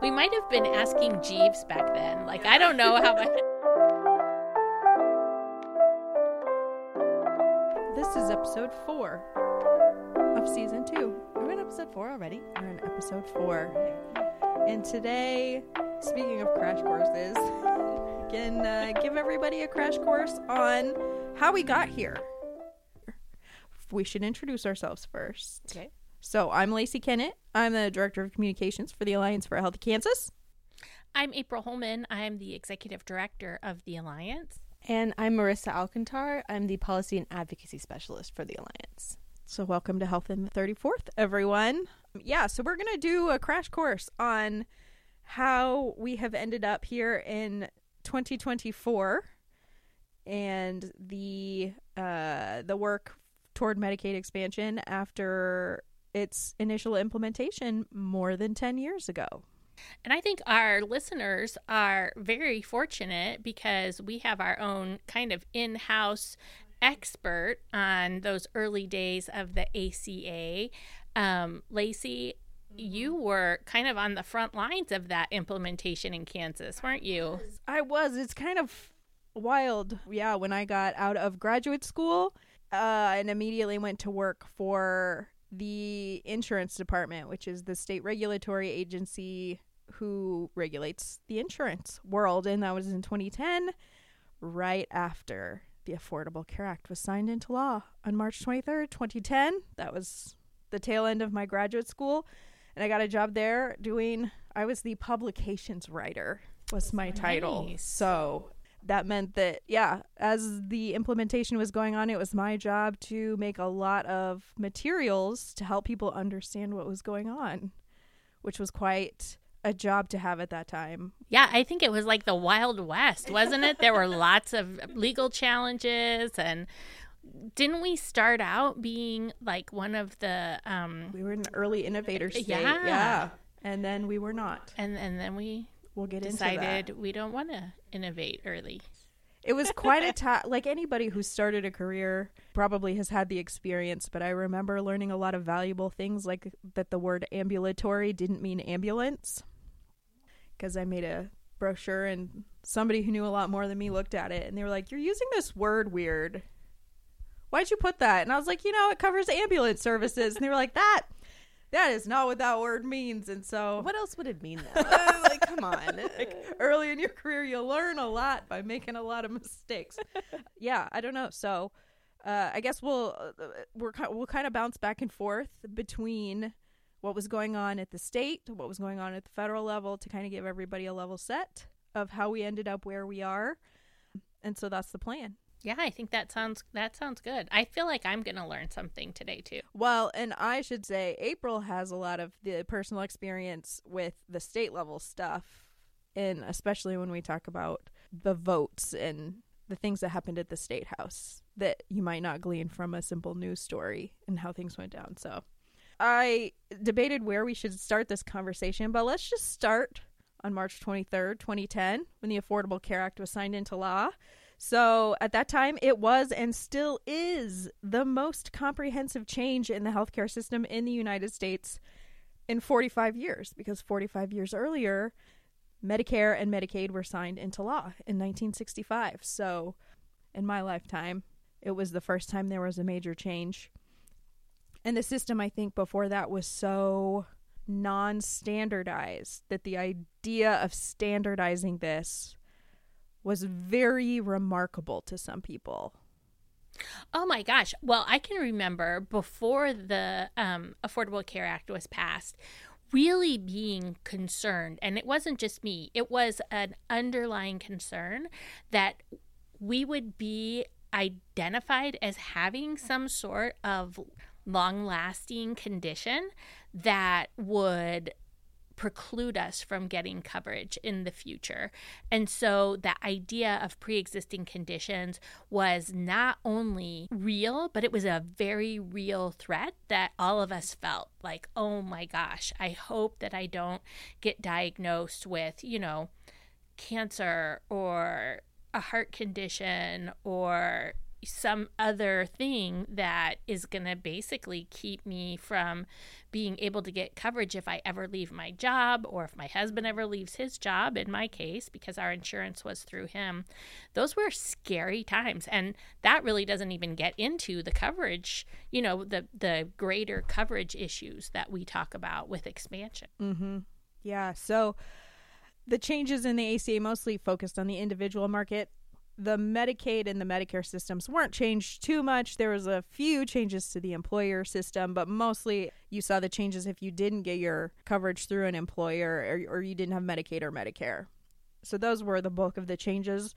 We might have been asking Jeeves back then. Like, I don't know how much. This is episode 4 of season 2. We're in episode 4 already. We're in episode 4. And today, speaking of crash courses, we can give everybody a crash course on how we got here. We should introduce ourselves first. Okay. So I'm Lacey Kennett. I'm the Director of Communications for the Alliance for a Healthy Kansas. I'm April Holman. I'm the Executive Director of the Alliance. And I'm Marissa Alcantar. I'm the Policy and Advocacy Specialist for the Alliance. So welcome to Health in the 34th, everyone. Yeah, so we're going to do a crash course on how we have ended up here in 2024 and the work toward Medicaid expansion after its initial implementation more than 10 years ago. And I think our listeners are very fortunate because we have our own kind of in-house expert on those early days of the ACA. Lacey, you were kind of on the front lines of that implementation in Kansas, weren't you? I was. It's kind of wild. Yeah, when I got out of graduate school and immediately went to work for the insurance department, which is the state regulatory agency who regulates the insurance world. And that was in 2010, right after the Affordable Care Act was signed into law on March 23rd, 2010. That was the tail end of my graduate school. And I got a job there I was the publications writer was my title. Nice. So that meant that, yeah, as the implementation was going on, it was my job to make a lot of materials to help people understand what was going on, which was quite a job to have at that time. Yeah, I think it was like the Wild West, wasn't it? There were lots of legal challenges, and didn't we start out being like one of the we were an early innovator state. Yeah. And then we were not. And then We'll get decided into that. we don't want to innovate early. It was quite like anybody who started a career probably has had the experience, but I remember learning a lot of valuable things, like that the word ambulatory didn't mean ambulance, because I made a brochure and somebody who knew a lot more than me looked at it and they were like, "You're using this word weird. Why'd you put that?" And I was like, it covers ambulance services. And they were like, that is not what that word means. And so What else would it mean, though? Like, come on. like, early in your career, you learn a lot by making a lot of mistakes. Yeah, I don't know. So I guess we'll kind of bounce back and forth between what was going on at the state, what was going on at the federal level, to kind of give everybody a level set of how we ended up where we are. And so that's the plan. Yeah, I think that sounds good. I feel like I'm going to learn something today, too. Well, and I should say April has a lot of the personal experience with the state level stuff, and especially when we talk about the votes and the things that happened at the State House that you might not glean from a simple news story and how things went down. So I debated where we should start this conversation, but let's just start on March 23rd, 2010, when the Affordable Care Act was signed into law. So at that time, it was and still is the most comprehensive change in the healthcare system in the United States in 45 years, because 45 years earlier, Medicare and Medicaid were signed into law in 1965. So in my lifetime, it was the first time there was a major change. And the system, I think, before that was so non-standardized that the idea of standardizing this was very remarkable to some people. Oh my gosh. Well, I can remember before the Affordable Care Act was passed, really being concerned, and it wasn't just me, it was an underlying concern that we would be identified as having some sort of long-lasting condition that would preclude us from getting coverage in the future. And so the idea of pre-existing conditions was not only real, but it was a very real threat that all of us felt like, oh my gosh, I hope that I don't get diagnosed with, cancer or a heart condition or some other thing that is going to basically keep me from being able to get coverage if I ever leave my job, or if my husband ever leaves his job, in my case, because our insurance was through him. Those were scary times. And that really doesn't even get into the coverage, the greater coverage issues that we talk about with expansion. Mm-hmm. Yeah. So the changes in the ACA mostly focused on the individual market. The Medicaid and the Medicare systems weren't changed too much. There was a few changes to the employer system, but mostly you saw the changes if you didn't get your coverage through an employer, or you didn't have Medicaid or Medicare. So those were the bulk of the changes,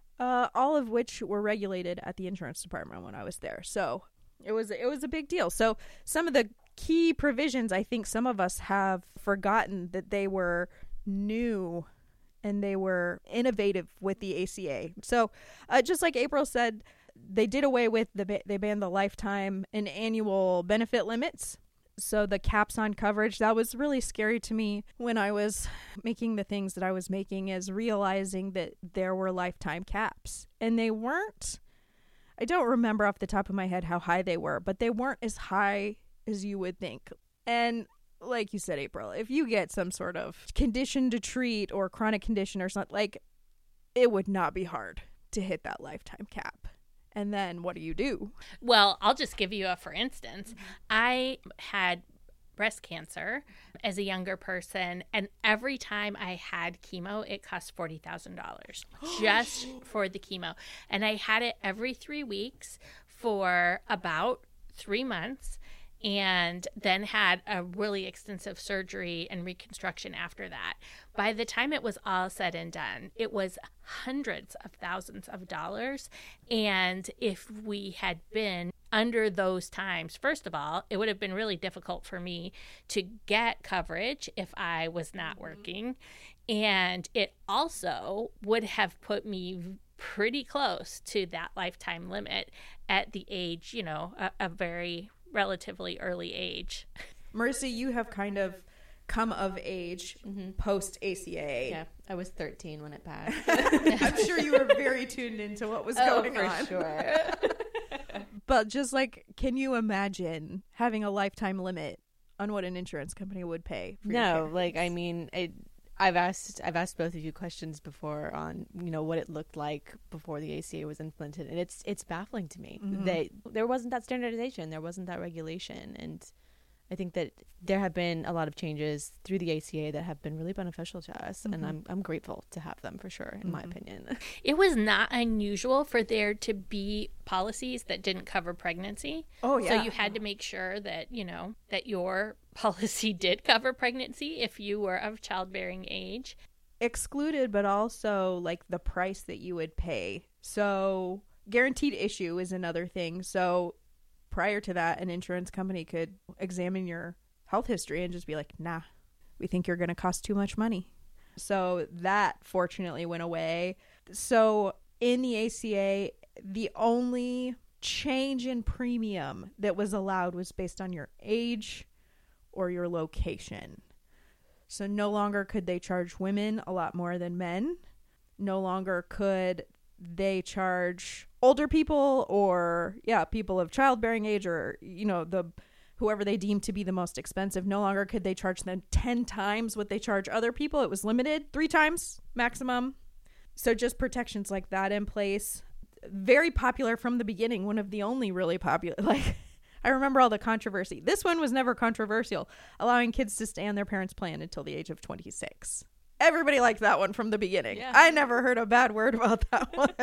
all of which were regulated at the insurance department when I was there. So it was a big deal. So some of the key provisions, I think some of us have forgotten that they were new and they were innovative with the ACA. So just like April said, they did away with, they banned the lifetime and annual benefit limits. So the caps on coverage, that was really scary to me when I was making the things that I was making, is realizing that there were lifetime caps. And they weren't, I don't remember off the top of my head how high they were, but they weren't as high as you would think. And like you said, April, if you get some sort of condition to treat or chronic condition or something, like, it would not be hard to hit that lifetime cap. And then what do you do? Well, I'll just give you a for instance. I had breast cancer as a younger person, and every time I had chemo, it cost $40,000 just for the chemo. And I had it every 3 weeks for about 3 months, and then had a really extensive surgery and reconstruction after that. By the time it was all said and done, it was hundreds of thousands of dollars. And if we had been under those times, first of all, it would have been really difficult for me to get coverage if I was not working. And it also would have put me pretty close to that lifetime limit at the age, a very relatively early age. Marissa, you have kind of come of age post ACA. Yeah, I was 13 when it passed. I'm sure you were very tuned into what was going on. Sure. But just like, can you imagine having a lifetime limit on what an insurance company would pay for your care? Like, I mean, I've asked both of you questions before on what it looked like before the ACA was implemented, and it's baffling to me that there wasn't that standardization, there wasn't that regulation, and I think that there have been a lot of changes through the ACA that have been really beneficial to us, and I'm grateful to have them, for sure, in my opinion. It was not unusual for there to be policies that didn't cover pregnancy. Oh, yeah. So you had to make sure that, that your policy did cover pregnancy if you were of childbearing age. Excluded, but also like the price that you would pay. So guaranteed issue is another thing. So prior to that, an insurance company could examine your health history and just be like, nah, we think you're going to cost too much money. So that fortunately went away. So in the ACA, the only change in premium that was allowed was based on your age or your location. So no longer could they charge women a lot more than men. No longer could they charge older people or people of childbearing age, or whoever they deem to be the most expensive. No longer could they charge them 10 times what they charge other people. It was limited 3 times maximum. So just protections like that in place. Very popular from the beginning. One of the only really popular, I remember all the controversy. This one was never controversial, allowing kids to stay on their parents' plan until the age of 26. Everybody liked that one from the beginning. Yeah. I never heard a bad word about that one.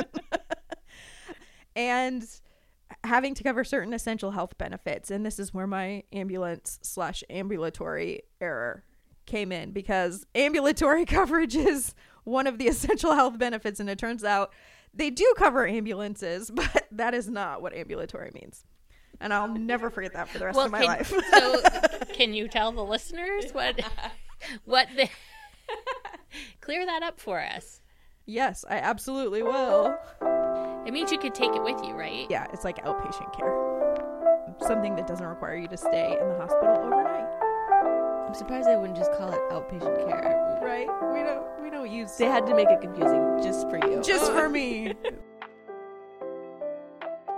And having to cover certain essential health benefits. And this is where my ambulance/ambulatory error came in, because ambulatory coverage is one of the essential health benefits. And it turns out they do cover ambulances, but that is not what ambulatory means. And I'll never forget that for the rest of my life. So can you tell the listeners what the clear that up for us? Yes, I absolutely will. It means you could take it with you, right? Yeah, it's like outpatient care. Something that doesn't require you to stay in the hospital overnight. I'm surprised they wouldn't just call it outpatient care. Right? We don't use... They had to make it confusing just for you. Just for me.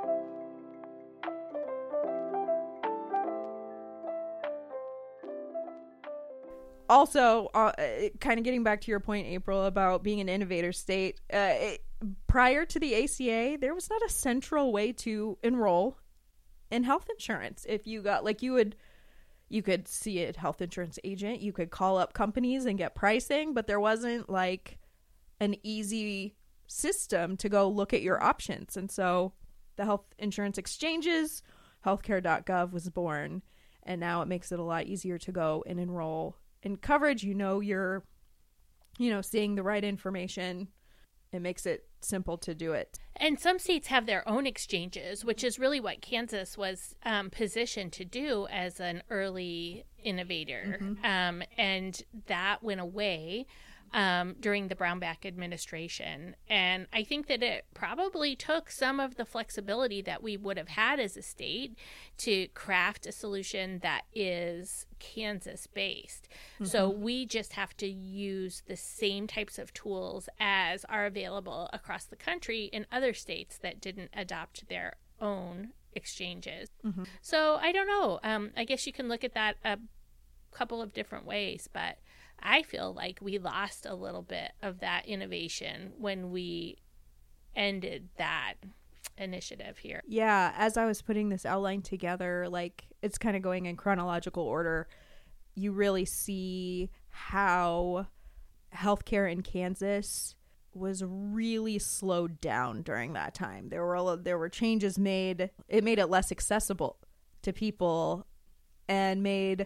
Also, kind of getting back to your point, April, about being an innovator state, prior to the ACA, there was not a central way to enroll in health insurance. If you got, like, you could see a health insurance agent, you could call up companies and get pricing, but there wasn't like an easy system to go look at your options. And so the health insurance exchanges, healthcare.gov was born, and now it makes it a lot easier to go and enroll in coverage. You're seeing the right information. It makes it simple to do it. And some states have their own exchanges, which is really what Kansas was positioned to do as an early innovator. And that went away during the Brownback administration. And I think that it probably took some of the flexibility that we would have had as a state to craft a solution that is Kansas-based. So we just have to use the same types of tools as are available across the country in other states that didn't adopt their own exchanges. So I don't know. I guess you can look at that a couple of different ways, but I feel like we lost a little bit of that innovation when we ended that initiative here. Yeah, as I was putting this outline together, like, it's kind of going in chronological order. You really see how healthcare in Kansas was really slowed down during that time. There were changes made. It made it less accessible to people and made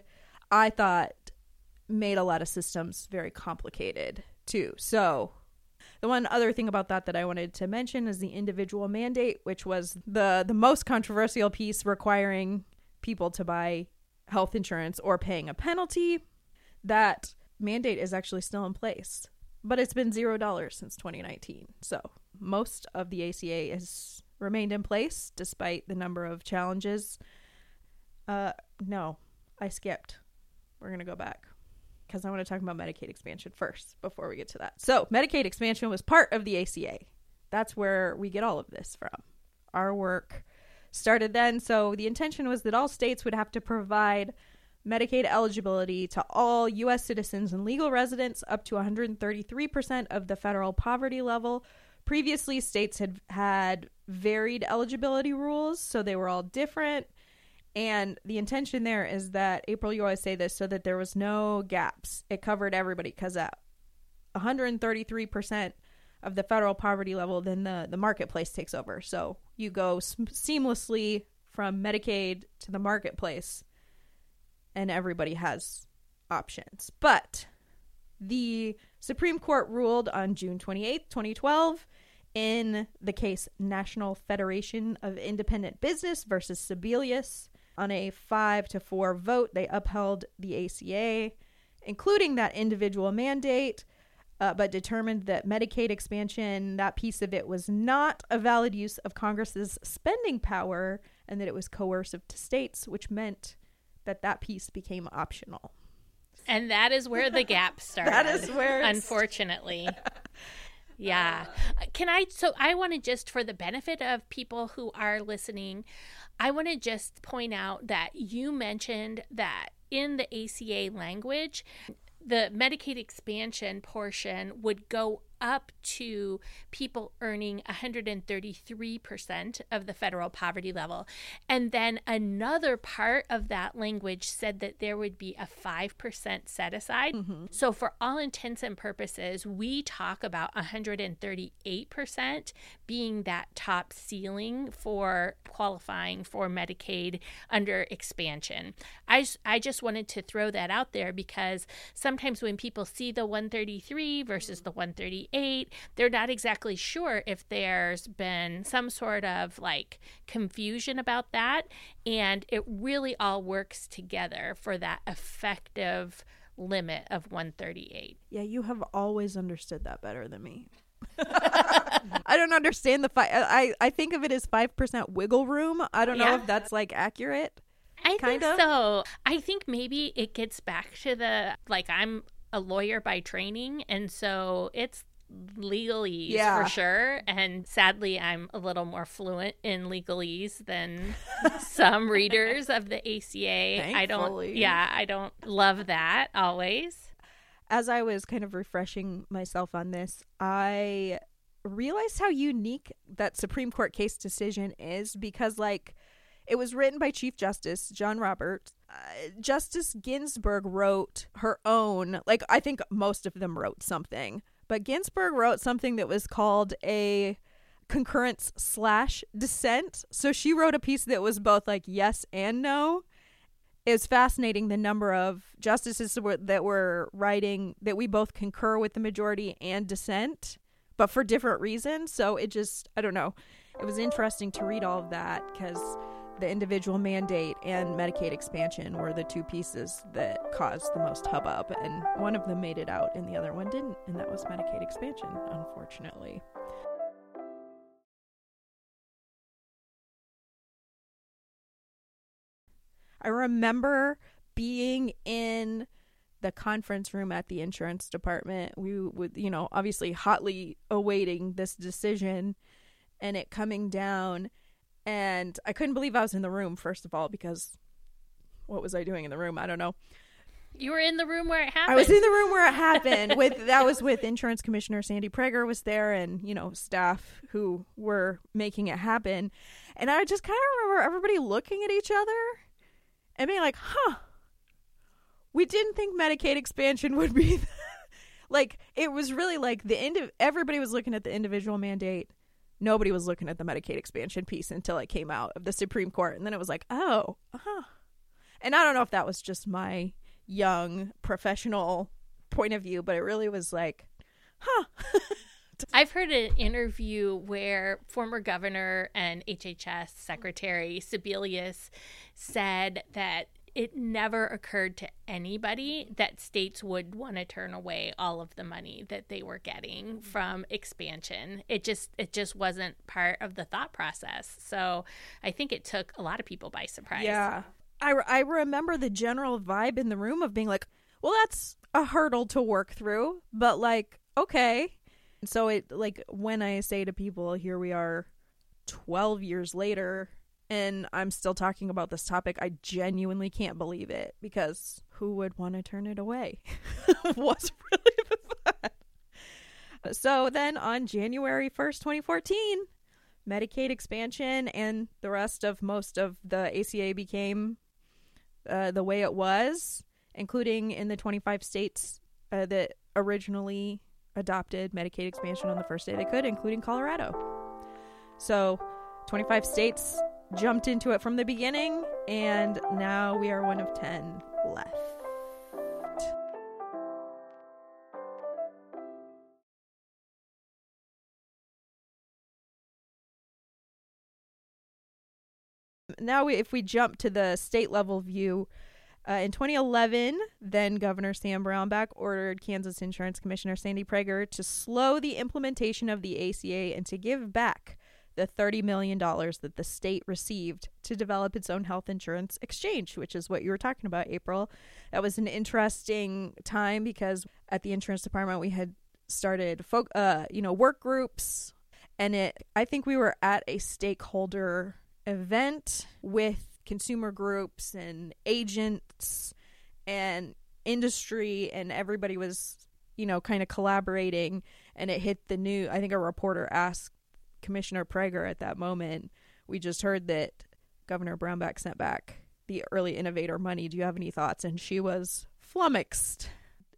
a lot of systems very complicated too. So the one other thing about that I wanted to mention is the individual mandate, which was the most controversial piece, requiring people to buy health insurance or paying a penalty. That mandate is actually still in place, but it's been $0 since 2019. So most of the ACA has remained in place despite the number of challenges. No, I skipped. We're going to go back, because I want to talk about Medicaid expansion first before we get to that. So Medicaid expansion was part of the ACA. That's where we get all of this from. Our work started then. So the intention was that all states would have to provide Medicaid eligibility to all U.S. citizens and legal residents up to 133% of the federal poverty level. Previously, states had varied eligibility rules, so they were all different. And the intention there is that, April, you always say this, so that there was no gaps. It covered everybody, because at 133% of the federal poverty level, then the marketplace takes over. So you go seamlessly from Medicaid to the marketplace, and everybody has options. But the Supreme Court ruled on June 28th, 2012, in the case National Federation of Independent Business versus Sebelius. On a 5-4 vote, they upheld the ACA, including that individual mandate, but determined that Medicaid expansion, that piece of it, was not a valid use of Congress's spending power, and that it was coercive to states, which meant that piece became optional. And that is where the gap started. That is where, unfortunately. Yeah. I want to just, for the benefit of people who are listening, I want to just point out that you mentioned that in the ACA language, the Medicaid expansion portion would go up to people earning 133% of the federal poverty level. And then another part of that language said that there would be a 5% set aside. So for all intents and purposes, we talk about 138% being that top ceiling for qualifying for Medicaid under expansion. I just wanted to throw that out there, because sometimes when people see the 133 versus the 138, they're not exactly sure if there's been some sort of like confusion about that, and it really all works together for that effective limit of 138. Yeah, you have always understood that better than me. I don't understand I think of it as 5% wiggle room. I don't know if that's like accurate. I think so. I think maybe it gets back to I'm a lawyer by training, and so it's legalese for sure, and sadly I'm a little more fluent in legalese than some readers of the ACA. Thankfully. I don't love that always. as I was kind of refreshing myself on this, I realized how unique that Supreme Court case decision is because, like, it was written by Chief Justice John Roberts. Justice Ginsburg wrote her own, like, I think most of them wrote something, but Ginsburg wrote something that was called a concurrence/dissent. So she wrote a piece that was both like yes and no. It was fascinating the number of justices that were writing that we both concur with the majority and dissent, but for different reasons. So it just, I don't know. It was interesting to read all of that because the individual mandate and Medicaid expansion were the two pieces that caused the most hubbub. And one of them made it out and the other one didn't. And that was Medicaid expansion, unfortunately. I remember being in the conference room at the insurance department. We would, obviously hotly awaiting this decision and it coming down. And I couldn't believe I was in the room, first of all, because what was I doing in the room? I don't know. You were in the room where it happened. I was in the room where it happened. That was with Insurance Commissioner Sandy Prager was there and, staff who were making it happen. And I just kind of remember everybody looking at each other and being like, we didn't think Medicaid expansion would be like, it was really like everybody was looking at the individual mandate. Nobody was looking at the Medicaid expansion piece until it came out of the Supreme Court. And then it was like, oh, And I don't know if that was just my young professional point of view, but it really was like, I've heard an interview where former governor and HHS Secretary Sebelius said that it never occurred to anybody that states would want to turn away all of the money that they were getting from expansion. It just wasn't part of the thought process. So I think it took a lot of people by surprise. Yeah. I remember the general vibe in the room of being like, well, that's a hurdle to work through, but like, okay. So it, like, when I say to people, here we are 12 years later and I'm still talking about this topic, I genuinely can't believe it because who would want to turn it away? Was really the thought. So then on January 1st, 2014, Medicaid expansion and the rest of most of the ACA became the way it was, including in the 25 states that originally adopted Medicaid expansion on the first day they could, including Colorado. So 25 states jumped into it from the beginning, and now we are one of 10 left. Now, if we jump to the state level view, in 2011, then Governor Sam Brownback ordered Kansas Insurance Commissioner Sandy Prager to slow the implementation of the ACA and to give back the $30 million that the state received to develop its own health insurance exchange, which is what you were talking about, April. That was an interesting time because at the insurance department, we had started work groups, and I think we were at a stakeholder event with consumer groups and agents and industry, and everybody was, kind of collaborating, and it hit the news. I think a reporter asked Commissioner Prager at that moment, we just heard that Governor Brownback sent back the early innovator money. Do you have any thoughts? And she was flummoxed.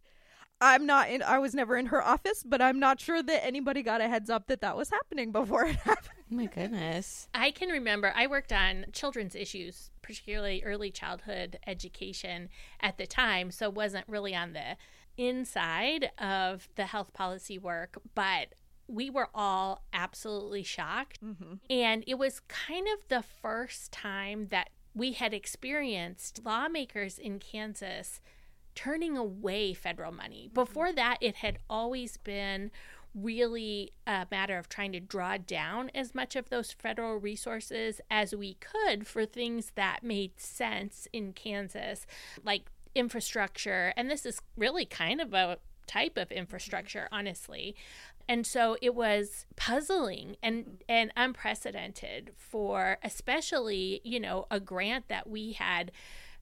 I was never in her office, but I'm not sure that anybody got a heads up that was happening before it happened. Oh my goodness. I can remember I worked on children's issues, particularly early childhood education at the time, so wasn't really on the inside of the health policy work, but we were all absolutely shocked. Mm-hmm. And it was kind of the first time that we had experienced lawmakers in Kansas turning away federal money. Before that, it had always been really a matter of trying to draw down as much of those federal resources as we could for things that made sense in Kansas, like infrastructure. And this is really kind of a type of infrastructure, honestly. And so it was puzzling and unprecedented for especially, a grant that we had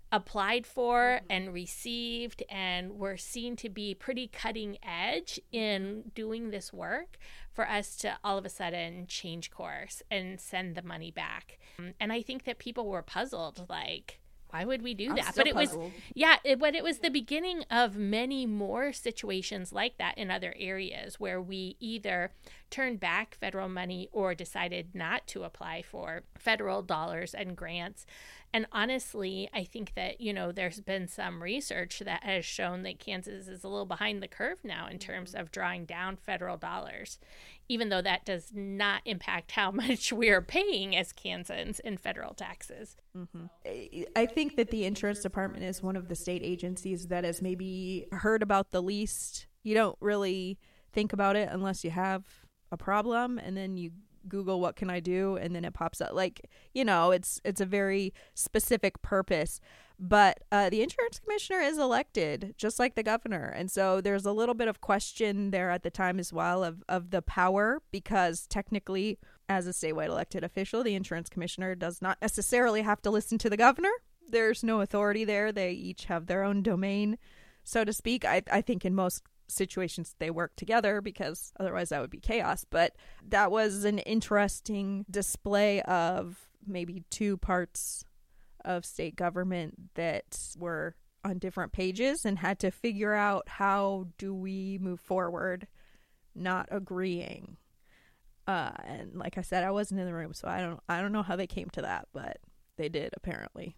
applied for and received, and were seen to be pretty cutting edge in doing this work, for us to all of a sudden change course and send the money back. And I think that people were puzzled, like, why would we do that? But it was, but it was the beginning of many more situations like that in other areas, where we either turned back federal money or decided not to apply for federal dollars and grants. And honestly, I think that, there's been some research that has shown that Kansas is a little behind the curve now in terms of drawing down federal dollars, even though that does not impact how much we're paying as Kansans in federal taxes. I think that the insurance department is one of the state agencies that has maybe heard about the least. You don't really think about it unless you have a problem, and then you Google what can I do, and then it pops up. Like, it's a very specific purpose. But the insurance commissioner is elected just like the governor, and so there's a little bit of question there at the time as well of the power, because technically, as a statewide elected official, the insurance commissioner does not necessarily have to listen to the governor. There's no authority there. They each have their own domain, so to speak. I think in most situations they work together, because otherwise that would be chaos. But that was an interesting display of maybe two parts of state government that were on different pages and had to figure out, how do we move forward not agreeing. And like I said, I wasn't in the room, so I don't know how they came to that, but they did, apparently.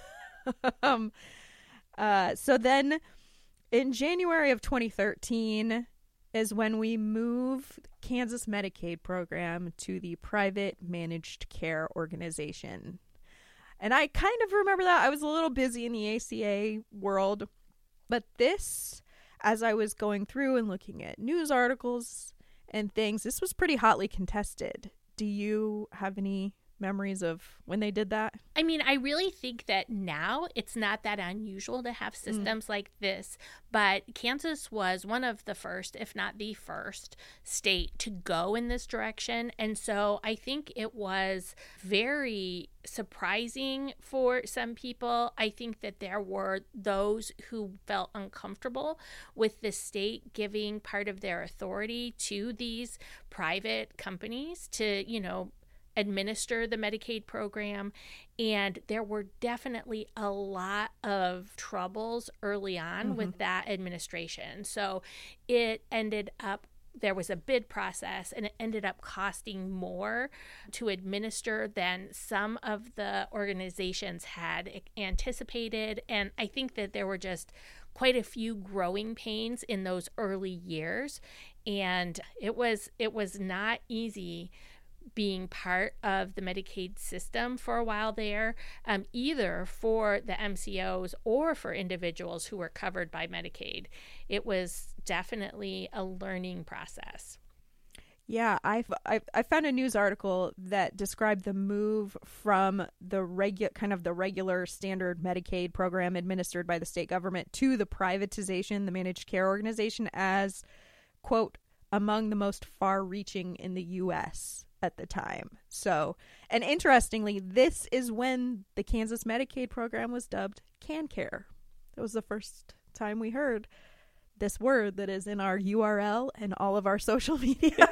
So then in January of 2013 is when we moved Kansas Medicaid program to the private managed care organization. And I kind of remember that. I was a little busy in the ACA world. But this, as I was going through and looking at news articles and things, this was pretty hotly contested. Do you have any memories of when they did that? I mean, I really think that now it's not that unusual to have systems like this, but Kansas was one of the first, if not the first, state to go in this direction. And so I think it was very surprising for some people. I think that there were those who felt uncomfortable with the state giving part of their authority to these private companies to, administer the Medicaid program. And there were definitely a lot of troubles early on with that administration. So it ended up, there was a bid process, and it ended up costing more to administer than some of the organizations had anticipated. And I think that there were just quite a few growing pains in those early years. And it was not easy being part of the Medicaid system for a while there, either for the MCOs or for individuals who were covered by Medicaid. It was definitely a learning process. Yeah, I found a news article that described the move from the regular standard Medicaid program administered by the state government to the privatization, the managed care organization, as, quote, among the most far-reaching in the U.S. at the time. So, and interestingly, this is when the Kansas Medicaid program was dubbed CanCare. That was the first time we heard this word that is in our URL and all of our social media.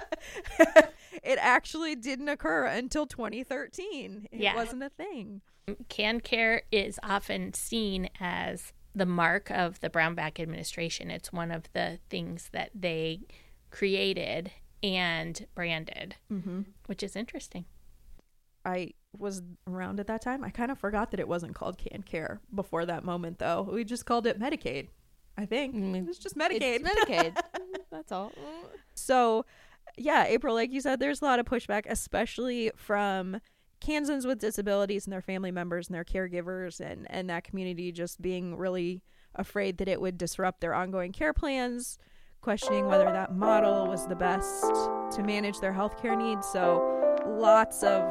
It actually didn't occur until 2013. It wasn't a thing. CanCare is often seen as the mark of the Brownback administration. It's one of the things that they created and branded, which is interesting. I was around at that time. I kind of forgot that it wasn't called CanCare before that moment, though. We just called it Medicaid, I think. It was just Medicaid. It's Medicaid. That's all. So, yeah, April, like you said, there's a lot of pushback, especially from Kansans with disabilities and their family members and their caregivers, and that community just being really afraid that it would disrupt their ongoing care plans, questioning whether that model was the best to manage their healthcare needs. So lots of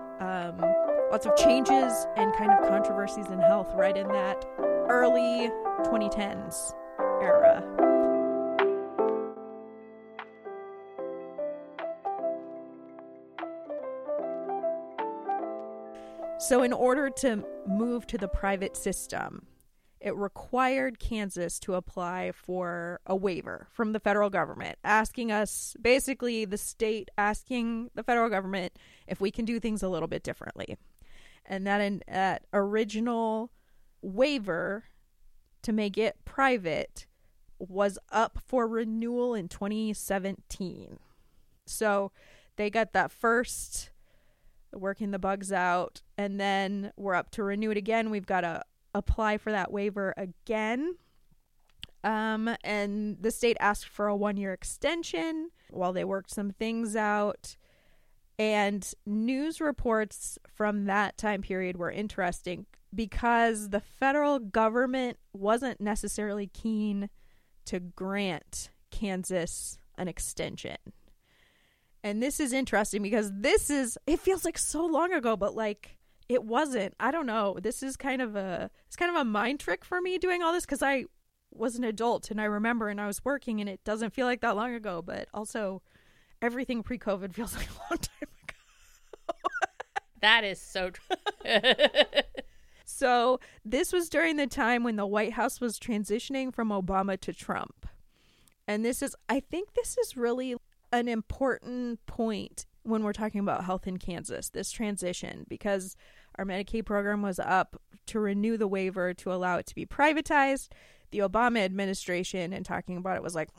changes and kind of controversies in health right in that early 2010s era. So in order to move to the private system, it required Kansas to apply for a waiver from the federal government, asking us, basically the state asking the federal government if we can do things a little bit differently. And that original waiver to make it private was up for renewal in 2017. So they got that first, working the bugs out, and then we're up to renew it again. We've got to apply for that waiver again. And the state asked for a 1-year extension while they worked some things out. And news reports from that time period were interesting because the federal government wasn't necessarily keen to grant Kansas an extension. And this is interesting because it feels like so long ago, but like it wasn't. I don't know. This is kind of a mind trick for me doing all this because I was an adult and I remember and I was working and it doesn't feel like that long ago, but also everything pre-COVID feels like a long time ago. That is so true. So this was during the time when the White House was transitioning from Obama to Trump. And I think this is really an important point when we're talking about health in Kansas, this transition, because our Medicaid program was up to renew the waiver to allow it to be privatized. The Obama administration, and talking about it, was like,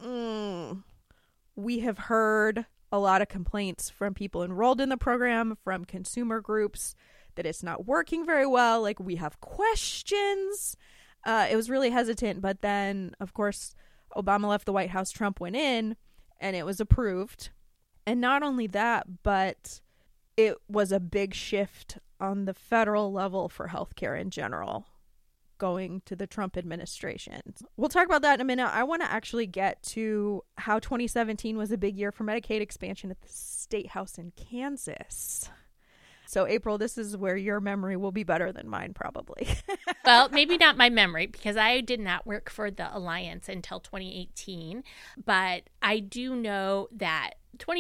we have heard a lot of complaints from people enrolled in the program, from consumer groups, that it's not working very well. Like, we have questions. It was really hesitant. But then, of course, Obama left the White House, Trump went in, and it was approved. And not only that, but it was a big shift on the federal level for healthcare in general, going to the Trump administration. We'll talk about that in a minute. I want to actually get to how 2017 was a big year for Medicaid expansion at the State House in Kansas. So, April, this is where your memory will be better than mine, probably. Well, maybe not my memory, because I did not work for the Alliance until 2018. But I do know that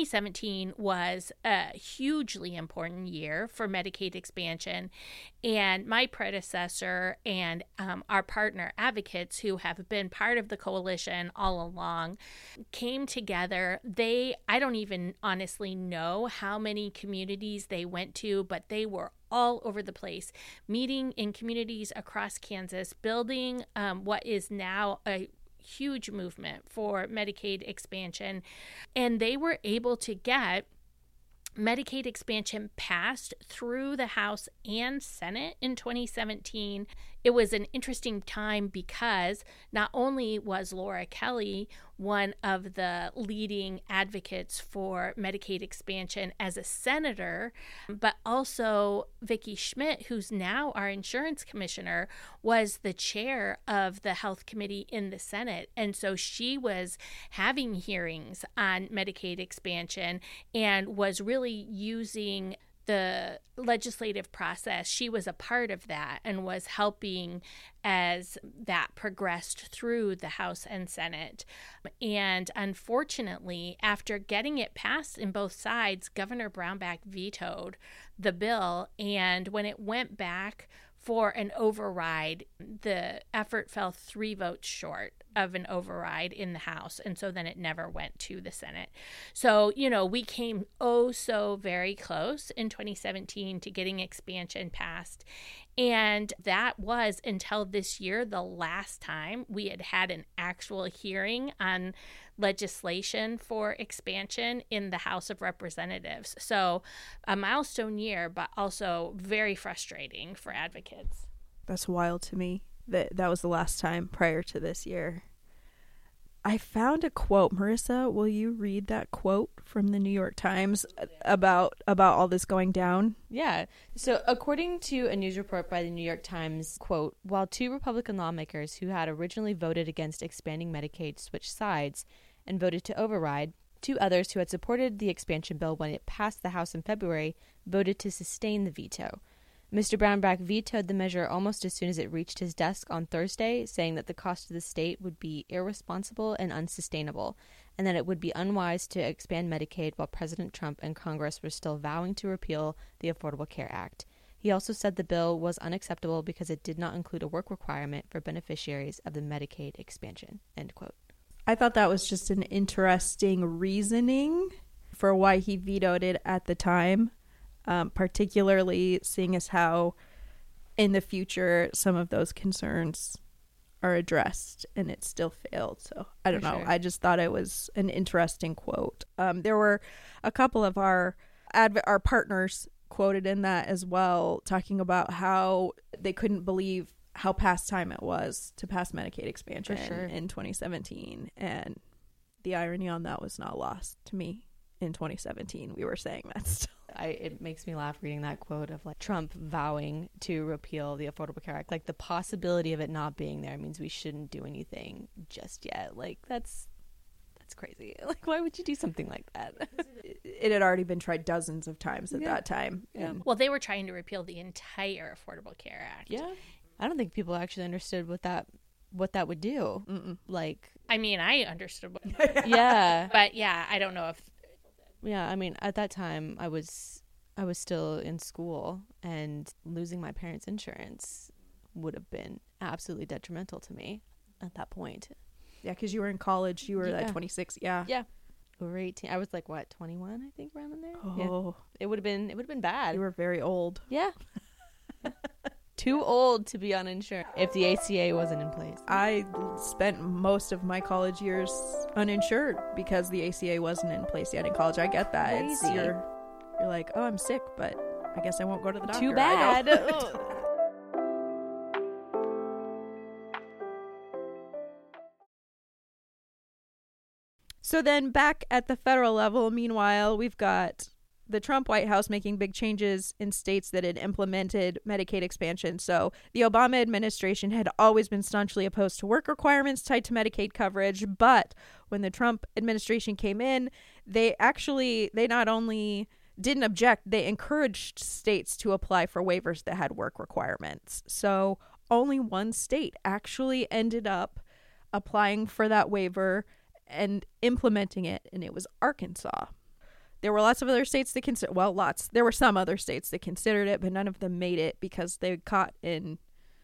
2017 was a hugely important year for Medicaid expansion. And my predecessor and our partner advocates, who have been part of the coalition all along, came together. I don't even honestly know how many communities they went to, but they were all over the place, meeting in communities across Kansas, building what is now a huge movement for Medicaid expansion. And they were able to get Medicaid expansion passed through the House and Senate in 2017. It was an interesting time because not only was Laura Kelly one of the leading advocates for Medicaid expansion as a senator, but also Vicki Schmidt, who's now our insurance commissioner, was the chair of the health committee in the Senate. And so she was having hearings on Medicaid expansion and was really using the legislative process. She was a part of that and was helping as that progressed through the House and Senate. And unfortunately, after getting it passed in both sides, Governor Brownback vetoed the bill. And when it went back for an override, the effort fell 3 votes short of an override in the House. And so then it never went to the Senate. So, we came so very close in 2017 to getting expansion passed. And that was, until this year, the last time we had an actual hearing on legislation for expansion in the House of Representatives. So a milestone year, but also very frustrating for advocates. That's wild to me that was the last time prior to this year. I found a quote. Marissa, will you read that quote from the New York Times about all this going down? Yeah. So according to a news report by the New York Times, quote, while 2 Republican lawmakers who had originally voted against expanding Medicaid switched sides and voted to override, 2 others who had supported the expansion bill when it passed the House in February voted to sustain the veto. Mr. Brownback vetoed the measure almost as soon as it reached his desk on Thursday, saying that the cost to the state would be irresponsible and unsustainable, and that it would be unwise to expand Medicaid while President Trump and Congress were still vowing to repeal the Affordable Care Act. He also said the bill was unacceptable because it did not include a work requirement for beneficiaries of the Medicaid expansion, end quote. I thought that was just an interesting reasoning for why he vetoed it at the time, particularly seeing as how in the future some of those concerns are addressed and it still failed. So I don't know. Sure. I just thought it was an interesting quote. There were a couple of our partners quoted in that as well, talking about how they couldn't believe how past time it was to pass Medicaid expansion in 2017. And the irony on that was not lost to me. In 2017, we were saying that still. It makes me laugh reading that quote of like Trump vowing to repeal the Affordable Care Act. Like the possibility of it not being there means we shouldn't do anything just yet. Like that's crazy. Like why would you do something like that? It had already been tried dozens of times at that time. Yeah. Well, they were trying to repeal the entire Affordable Care Act. Yeah. I don't think people actually understood what that would do. Mm-mm. Like, I mean, I understood what. Yeah. But yeah, I don't know if. Yeah, I mean, at that time, I was still in school, and losing my parents' insurance would have been absolutely detrimental to me at that point. Yeah, because you were in college. You were at 26. Yeah. Yeah. Over 18. I was like, what, 21, I think, around in there? Oh. Yeah. It would have been bad. You were very old. Yeah. Too old to be uninsured if the ACA wasn't in place. I spent most of my college years uninsured because the ACA wasn't in place yet in college. I get that. You're like, oh, I'm sick, but I guess I won't go to the doctor. Too bad. So then back at the federal level, meanwhile, we've got the Trump White House making big changes in states that had implemented Medicaid expansion. So the Obama administration had always been staunchly opposed to work requirements tied to Medicaid coverage. But when the Trump administration came in, they not only didn't object, they encouraged states to apply for waivers that had work requirements. So only one state actually ended up applying for that waiver and implementing it, and it was Arkansas. There were lots of other states that there were some other states that considered it, but none of them made it because they caught in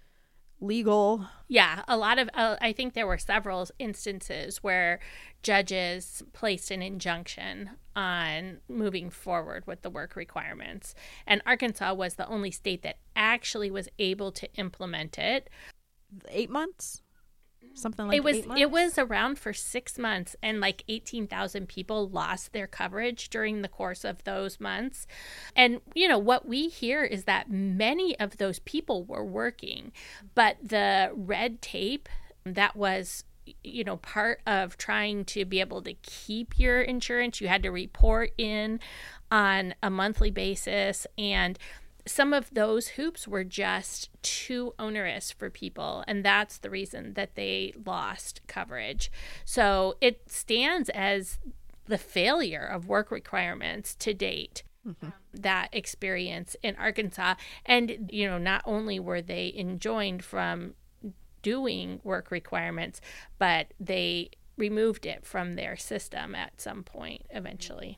legal. Yeah, a lot of, I think there were several instances where judges placed an injunction on moving forward with the work requirements. And Arkansas was the only state that actually was able to implement it. 8 months? Something like 8 months? It was around for 6 months, and like 18,000 people lost their coverage during the course of those months. And, you know, what we hear is that many of those people were working, but the red tape that was, you know, part of trying to be able to keep your insurance, you had to report in on a monthly basis, and some of those hoops were just too onerous for people, and that's the reason that they lost coverage. So it stands as the failure of work requirements to date, that experience in Arkansas. And, you know, not only were they enjoined from doing work requirements, but they removed it from their system at some point eventually.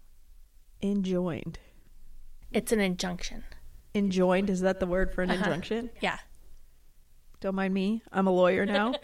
Enjoined. It's an injunction. Enjoined? Is that the word for an injunction? Yeah. Don't mind me. I'm a lawyer now.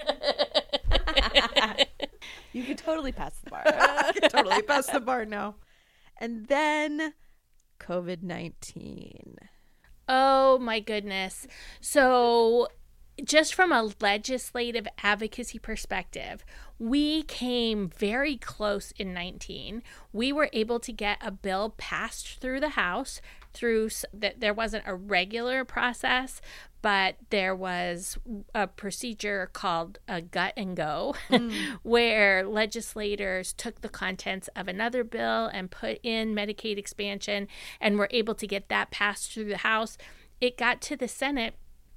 You could totally pass the bar. Totally pass the bar now. And then COVID-19. Oh, my goodness. So just from a legislative advocacy perspective, we came very close in 19. We were able to get a bill passed through the House through that. There wasn't a regular process, but there was a procedure called a gut and go where legislators took the contents of another bill and put in Medicaid expansion and were able to get that passed through the House. It got to the Senate,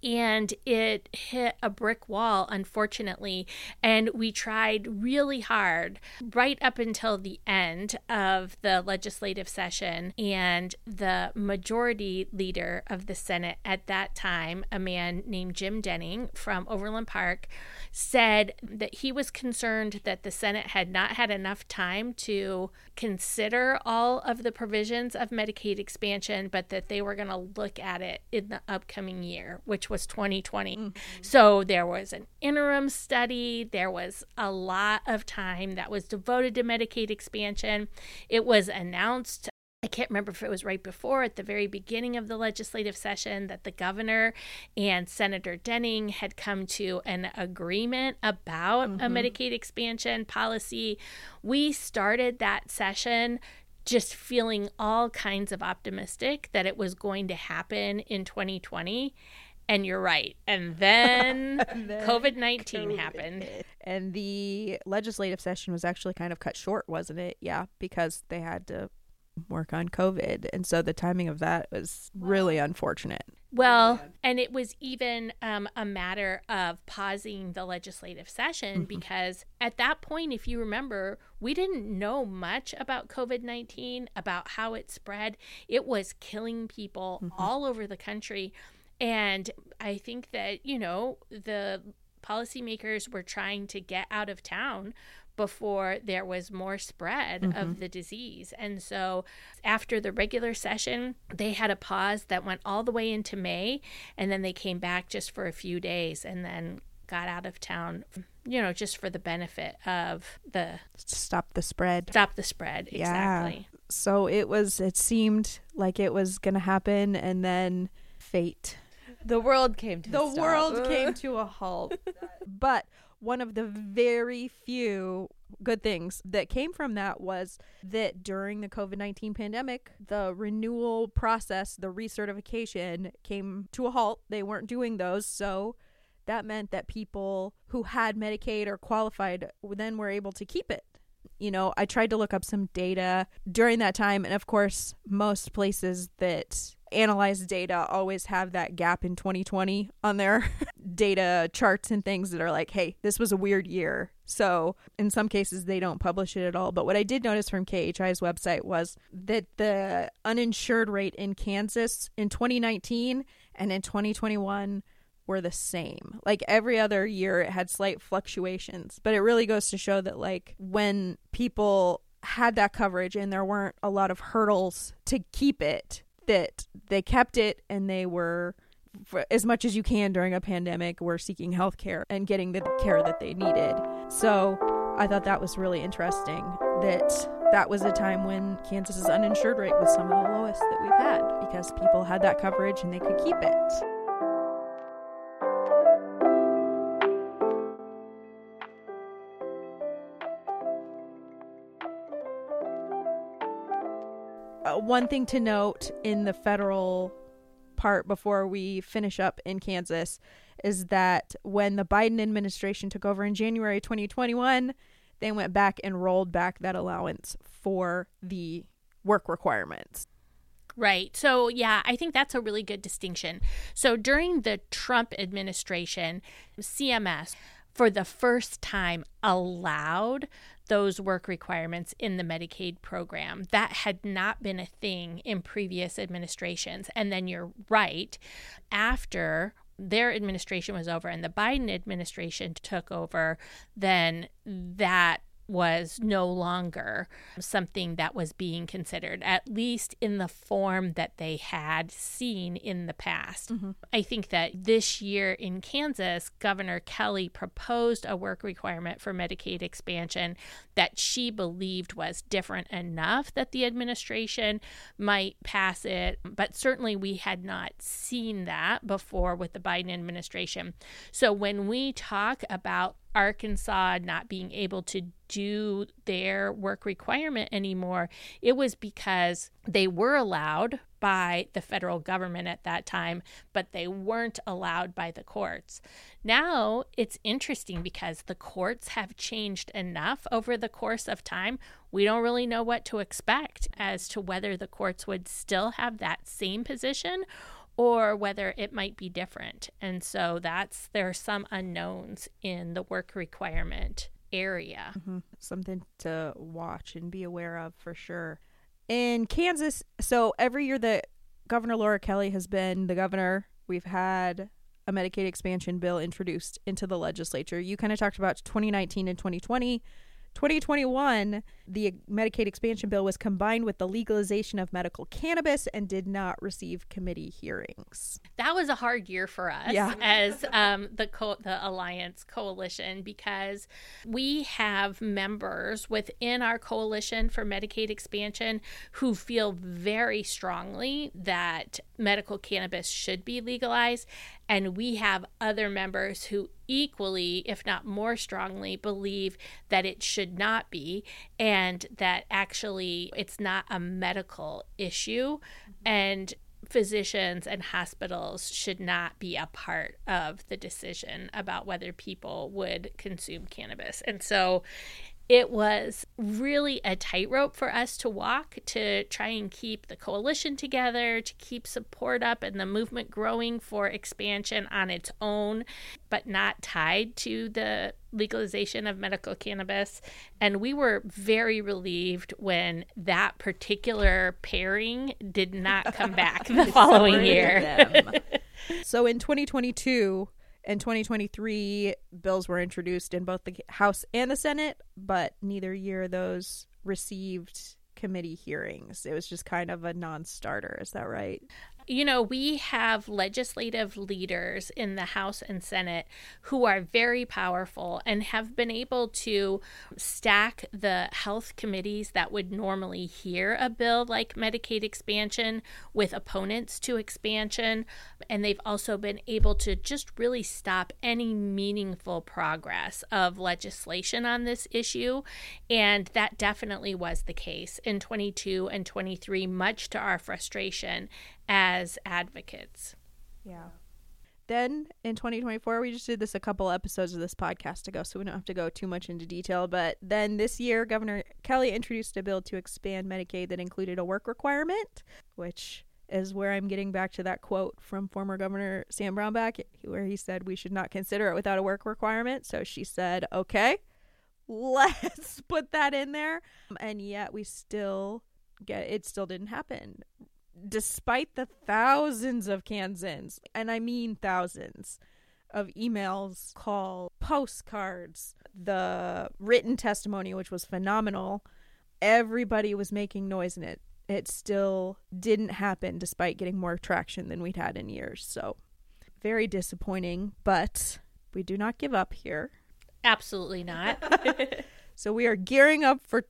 And it hit a brick wall, unfortunately. And we tried really hard right up until the end of the legislative session. And the majority leader of the Senate at that time, a man named Jim Denning from Overland Park, said that he was concerned that the Senate had not had enough time to consider all of the provisions of Medicaid expansion, but that they were going to look at it in the upcoming year, which was 2020. Mm-hmm. So there was an interim study. There was a lot of time that was devoted to Medicaid expansion. It was announced, I can't remember if it was right before, at the very beginning of the legislative session, that the governor and Senator Denning had come to an agreement about a Medicaid expansion policy. We started that session just feeling all kinds of optimistic that it was going to happen in 2020. And you're right. And then, COVID-19 happened. And the legislative session was actually kind of cut short, wasn't it? Yeah, because they had to work on COVID. And so the timing of that was really unfortunate. Well, and it was even a matter of pausing the legislative session because at that point, if you remember, we didn't know much about COVID-19, about how it spread. It was killing people all over the country. And I think that, you know, the policymakers were trying to get out of town before there was more spread of the disease. And so after the regular session, they had a pause that went all the way into May, and then they came back just for a few days and then got out of town, you know, just for the benefit of the... Stop the spread. Stop the spread, exactly. Yeah. So it seemed like it was going to happen, and then fate. The world came to a stop. The world came to a halt. But one of the very few good things that came from that was that during the COVID-19 pandemic, the renewal process, the recertification, came to a halt. They weren't doing those. So that meant that people who had Medicaid or qualified then were able to keep it. You know, I tried to look up some data during that time. And of course, most places that analyze data always have that gap in 2020 on their data charts and things that are like, hey, this was a weird year. So in some cases, they don't publish it at all. But what I did notice from KHI's website was that the uninsured rate in Kansas in 2019 and in 2021 were the same. Like every other year, it had slight fluctuations. But it really goes to show that, like, when people had that coverage and there weren't a lot of hurdles to keep it, that they kept it, and they were, for as much as you can during a pandemic, were seeking health care and getting the care that they needed. So I thought that was really interesting, that was a time when Kansas's uninsured rate was some of the lowest that we've had because people had that coverage and they could keep it. One thing to note in the federal part before we finish up in Kansas is that when the Biden administration took over in January 2021, they went back and rolled back that allowance for the work requirements. Right. So, yeah, I think that's a really good distinction. So during the Trump administration, CMS, for the first time, allowed those work requirements in the Medicaid program. That had not been a thing in previous administrations. And then you're right, after their administration was over and the Biden administration took over, then that was no longer something that was being considered, at least in the form that they had seen in the past. I think that this year in Kansas, Governor Kelly proposed a work requirement for Medicaid expansion that she believed was different enough that the administration might pass it. But certainly we had not seen that before with the Biden administration. So when we talk about Arkansas not being able to do their work requirement anymore, it was because they were allowed by the federal government at that time, but they weren't allowed by the courts. Now it's interesting because the courts have changed enough over the course of time. We don't really know what to expect as to whether the courts would still have that same position or whether it might be different. And so there are some unknowns in the work requirement area. Something to watch and be aware of for sure. In Kansas, so every year that Governor Laura Kelly has been the governor, we've had a Medicaid expansion bill introduced into the legislature. You kind of talked about 2019 and 2020. 2021, the Medicaid expansion bill was combined with the legalization of medical cannabis and did not receive committee hearings. That was a hard year for us as the Alliance Coalition, because we have members within our coalition for Medicaid expansion who feel very strongly that medical cannabis should be legalized. And we have other members who equally, if not more strongly, believe that it should not be, and that actually it's not a medical issue, and physicians and hospitals should not be a part of the decision about whether people would consume cannabis. And so it was really a tightrope for us to walk, to try and keep the coalition together, to keep support up and the movement growing for expansion on its own, but not tied to the legalization of medical cannabis. And we were very relieved when that particular pairing did not come back the following year. So in 2022 and 2023, bills were introduced in both the House and the Senate, but neither year those received committee hearings. It was just kind of a non-starter. Is that right? You know, we have legislative leaders in the House and Senate who are very powerful and have been able to stack the health committees that would normally hear a bill like Medicaid expansion with opponents to expansion. And they've also been able to just really stop any meaningful progress of legislation on this issue. And that definitely was the case in 22 and 23, much to our frustration as advocates. Yeah. Then in 2024, we just did this a couple episodes of this podcast ago, so we don't have to go too much into detail. But then this year, Governor Kelly introduced a bill to expand Medicaid that included a work requirement, which is where I'm getting back to that quote from former Governor Sam Brownback, where he said we should not consider it without a work requirement. So she said, okay, let's put that in there. And yet it still didn't happen. Despite the thousands of Kansans, and I mean thousands, of emails, calls, postcards, the written testimony, which was phenomenal, everybody was making noise in it. It still didn't happen despite getting more traction than we'd had in years. So very disappointing, but we do not give up here. Absolutely not. So we are gearing up for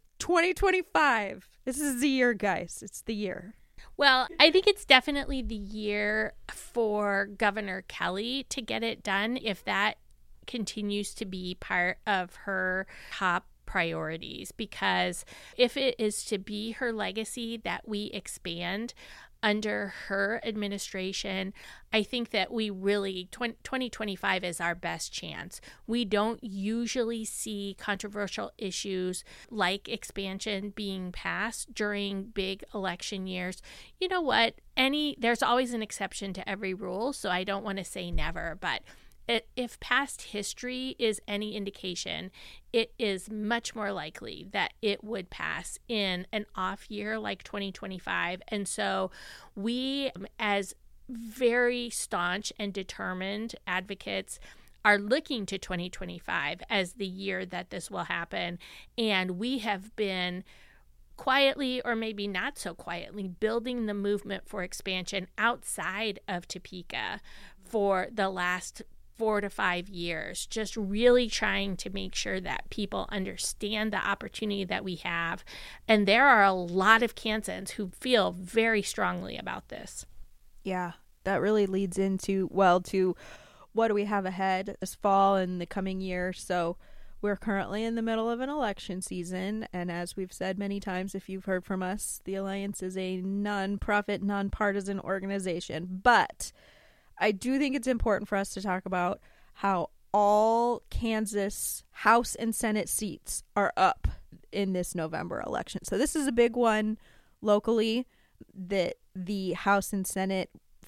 2025. This is the year, guys. It's the year. Well, I think it's definitely the year for Governor Kelly to get it done, if that continues to be part of her top priorities, because if it is to be her legacy that we expand under her administration, I think that we really, 2025 is our best chance. We don't usually see controversial issues like expansion being passed during big election years. You know what? There's always an exception to every rule, so I don't want to say never, but if past history is any indication, it is much more likely that it would pass in an off year like 2025. And so we, as very staunch and determined advocates, are looking to 2025 as the year that this will happen. And we have been quietly, or maybe not so quietly, building the movement for expansion outside of Topeka for the last 4 to 5 years, just really trying to make sure that people understand the opportunity that we have. And there are a lot of Kansans who feel very strongly about this. Yeah, that really leads into, to what do we have ahead this fall and the coming year. So we're currently in the middle of an election season. And as we've said many times, if you've heard from us, the Alliance is a nonprofit, nonpartisan organization. But I do think it's important for us to talk about how all Kansas House and Senate seats are up in this November election. So this is a big one locally, that the House and Senate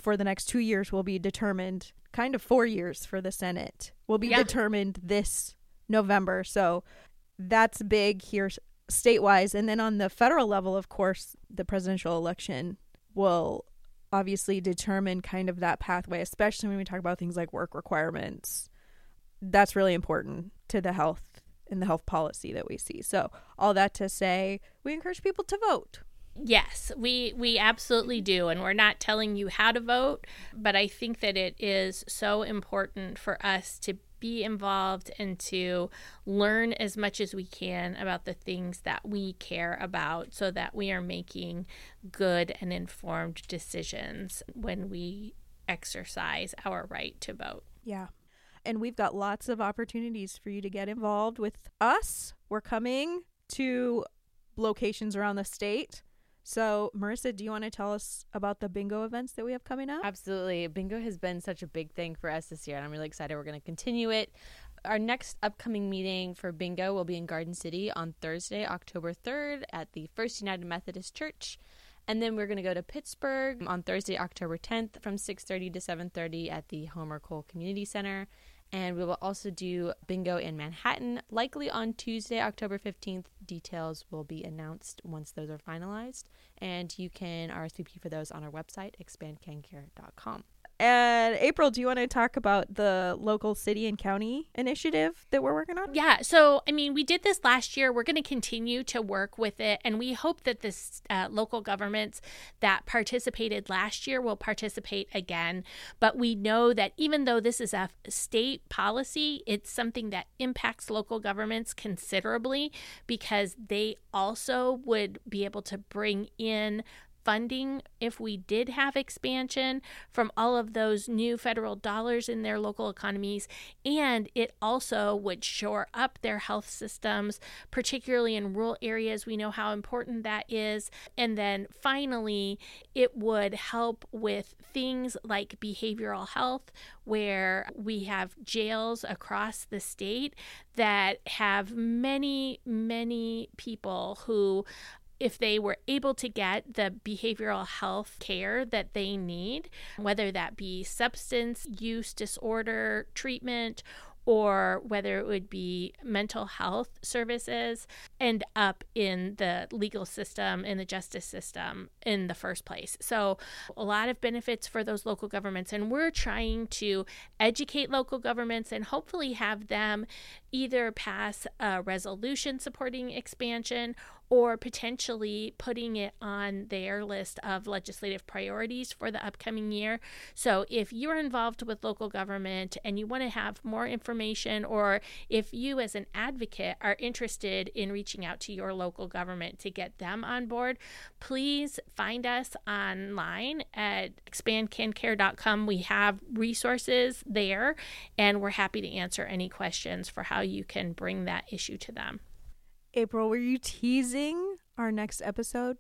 for the next 2 years will be determined, kind of 4 years for the Senate, will be determined this November. So that's big here state-wise. And then on the federal level, of course, the presidential election will obviously determine kind of that pathway, especially when we talk about things like work requirements. That's really important to the health and the health policy that we see. So all that to say, we encourage people to vote. Yes, we absolutely do. And we're not telling you how to vote, but I think that it is so important for us to be involved and to learn as much as we can about the things that we care about so that we are making good and informed decisions when we exercise our right to vote. Yeah. And we've got lots of opportunities for you to get involved with us. We're coming to locations around the state. So, Marissa, do you want to tell us about the bingo events that we have coming up? Absolutely. Bingo has been such a big thing for us this year, and I'm really excited we're going to continue it. Our next upcoming meeting for bingo will be in Garden City on Thursday, October 3rd at the First United Methodist Church. And then we're going to go to Pittsburgh on Thursday, October 10th from 6:30 to 7:30 at the Homer Cole Community Center. And we will also do bingo in Manhattan, likely on Tuesday, October 15th. Details will be announced once those are finalized. And you can RSVP for those on our website, expandcancare.com. And April, do you want to talk about the local city and county initiative that we're working on? Yeah. So, I mean, we did this last year. We're going to continue to work with it. And we hope that the local governments that participated last year will participate again. But we know that even though this is a state policy, it's something that impacts local governments considerably because they also would be able to bring in funding if we did have expansion from all of those new federal dollars in their local economies. And it also would shore up their health systems, particularly in rural areas. We know how important that is. And then finally, it would help with things like behavioral health, where we have jails across the state that have many, many people who, if they were able to get the behavioral health care that they need, whether that be substance use disorder treatment or whether it would be mental health services, end up in the legal system, in the justice system in the first place. So a lot of benefits for those local governments. And we're trying to educate local governments and hopefully have them either pass a resolution supporting expansion or potentially putting it on their list of legislative priorities for the upcoming year. So if you're involved with local government and you want to have more information, or if you as an advocate are interested in reaching out to your local government to get them on board, please find us online at expandcancare.com. We have resources there, and we're happy to answer any questions for how you can bring that issue to them. April, were you teasing our next episode?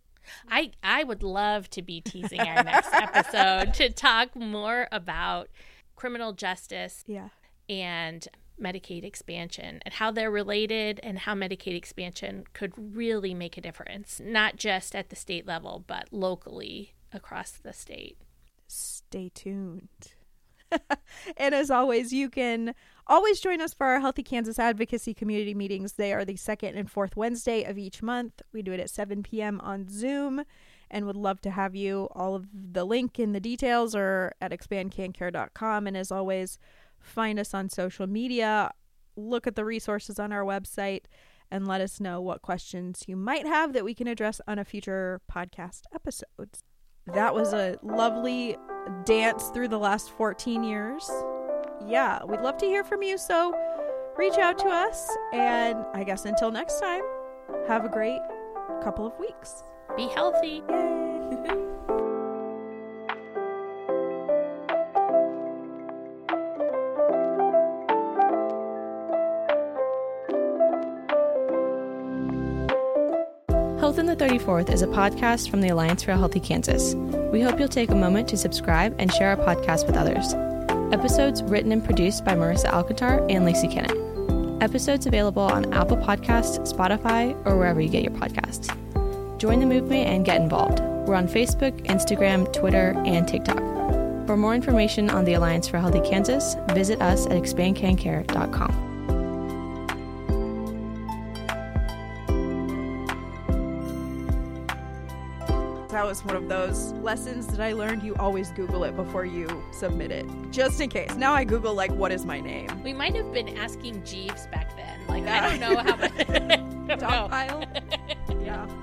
I would love to be teasing our next episode to talk more about criminal justice and Medicaid expansion and how they're related and how Medicaid expansion could really make a difference, not just at the state level, but locally across the state. Stay tuned. And as always, you can always join us for our Healthy Kansas Advocacy Community Meetings. They are the second and fourth Wednesday of each month. We do it at 7 p.m. on Zoom and would love to have you. All of the link and the details are at expandcancare.com. And as always, find us on social media, look at the resources on our website, and let us know what questions you might have that we can address on a future podcast episode. That was a lovely dance through the last 14 years. Yeah, we'd love to hear from you, so reach out to us. And I guess until next time, have a great couple of weeks. Be healthy. Yay. Health in the 34th is a podcast from the Alliance for a Healthy Kansas. We hope you'll take a moment to subscribe and share our podcast with others. Episodes written and produced by Marissa Alcantar and Lacey Kennett. Episodes available on Apple Podcasts, Spotify, or wherever you get your podcasts. Join the movement and get involved. We're on Facebook, Instagram, Twitter, and TikTok. For more information on the Alliance for Healthy Kansas, visit us at expandcancare.com. That was one of those lessons that I learned. You always Google it before you submit it, just in case. Now I Google, like, what is my name? We might have been asking Jeeves back then. Like, I don't know how much. Dog pile? Yeah.